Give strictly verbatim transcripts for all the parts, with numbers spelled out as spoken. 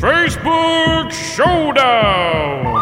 Facebook Showdown!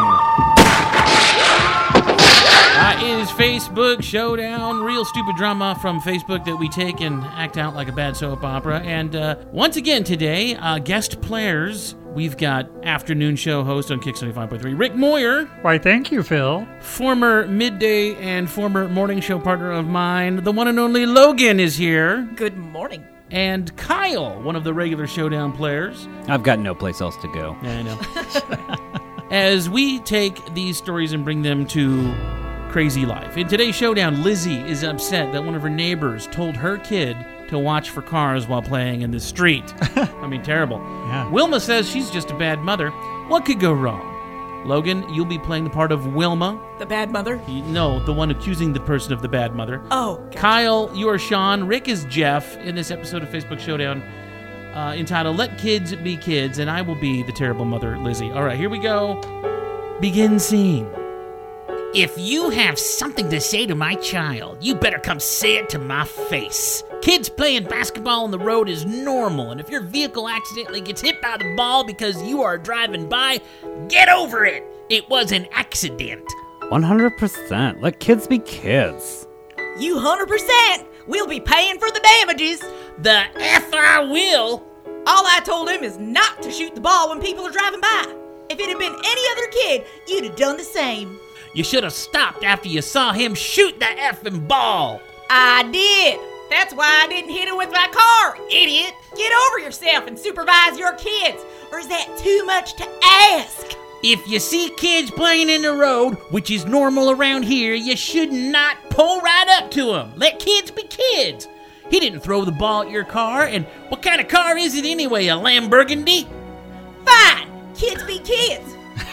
That is Facebook Showdown, real stupid drama from Facebook that we take and act out like a bad soap opera. And uh, once again today, uh, guest players, we've got afternoon show host on Kick seventy-five point three, Rick Moyer. Why, thank you, Phil. Former midday and former morning show partner of mine, the one and only Logan is here. Good morning. And Kyle, one of the regular Showdown players. I've got no place else to go. Yeah, I know. As we take these stories and bring them to crazy life. In today's Showdown, Lizzie is upset that one of her neighbors told her kid to watch for cars while playing in the street. I mean, terrible. Yeah. Wilma says she's just a bad mother. What could go wrong? Logan, you'll be playing the part of Wilma. The bad mother? No, the one accusing the person of the bad mother. Oh, gotcha. Kyle, you are Sean. Rick is Jeff in this episode of Facebook Showdown uh, entitled Let Kids Be Kids, and I will be the terrible mother, Lizzie. All right, here we go. Begin scene. If you have something to say to my child, you better come say it to my face. Kids playing basketball on the road is normal, and if your vehicle accidentally gets hit by the ball because you are driving by, get over it. It was an accident. one hundred percent. Let kids be kids. You one hundred percent will be paying for the damages. The F I will. All I told him is not to shoot the ball when people are driving by. If it had been any other kid, you'd have done the same. You should have stopped after you saw him shoot the effing ball. I did. That's why I didn't hit him with my car, idiot. Get over yourself and supervise your kids. Or is that too much to ask? If you see kids playing in the road, which is normal around here, you should not pull right up to them. Let kids be kids. He didn't throw the ball at your car, and what kind of car is it anyway, a Lamborghini? Fine. Kids be kids.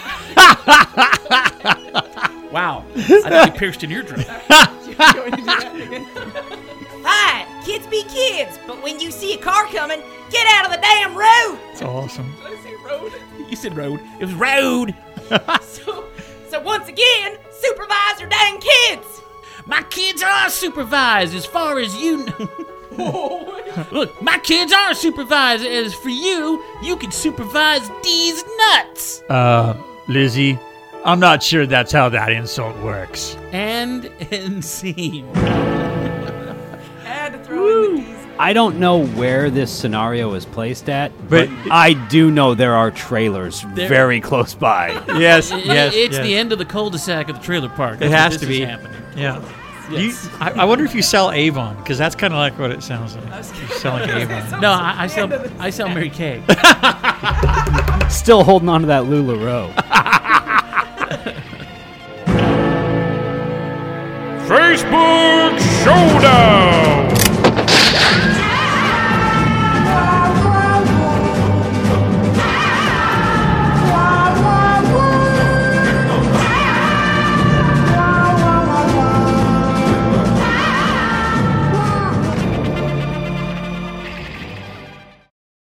Wow. I think it pierced an eardrum. Fine. Kids be kids. But when you see a car coming, get out of the damn road. It's awesome. Did I say road? You said road. It was road. so, so once again, supervise your dang kids. My kids are supervised as far as you know. Look, my kids are supervised. As for you, you can supervise these nuts. Uh, Lizzie, I'm not sure that's how that insult works. And end scene. Had to throw in the keys. I don't know where this scenario is placed at, but, But- I do know there are trailers There- very close by. Yes, It- yes, it's yes. the end of the cul-de-sac of the trailer park. It That's where has this to is be. happening. Yeah. Yes. You, I, I wonder if you sell Avon, because that's kind of like what it sounds like. You're selling Avon. No, I, I sell I sell Mary Kay. Still holding on to that LuLaRoe. Facebook Showdown!